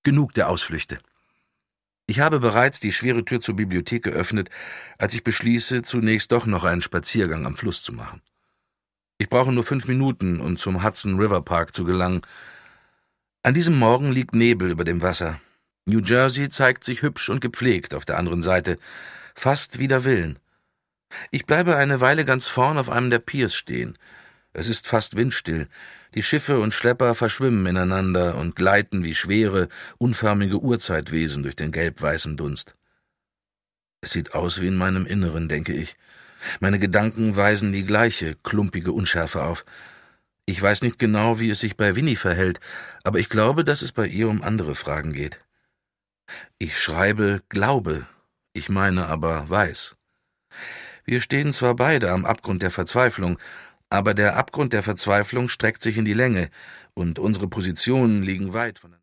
Genug der Ausflüchte. Ich habe bereits die schwere Tür zur Bibliothek geöffnet, als ich beschließe, zunächst doch noch einen Spaziergang am Fluss zu machen. Ich brauche nur 5 Minuten, um zum Hudson River Park zu gelangen. An diesem Morgen liegt Nebel über dem Wasser. New Jersey zeigt sich hübsch und gepflegt auf der anderen Seite, fast wider Willen. Ich bleibe eine Weile ganz vorn auf einem der Piers stehen. Es ist fast windstill. Die Schiffe und Schlepper verschwimmen ineinander und gleiten wie schwere, unförmige Urzeitwesen durch den gelb-weißen Dunst. Es sieht aus wie in meinem Inneren, denke ich. Meine Gedanken weisen die gleiche, klumpige Unschärfe auf. Ich weiß nicht genau, wie es sich bei Winnie verhält, aber ich glaube, dass es bei ihr um andere Fragen geht. Ich schreibe Glaube, ich meine aber weiß. Wir stehen zwar beide am Abgrund der Verzweiflung, aber der Abgrund der Verzweiflung streckt sich in die Länge, und unsere Positionen liegen weit voneinander.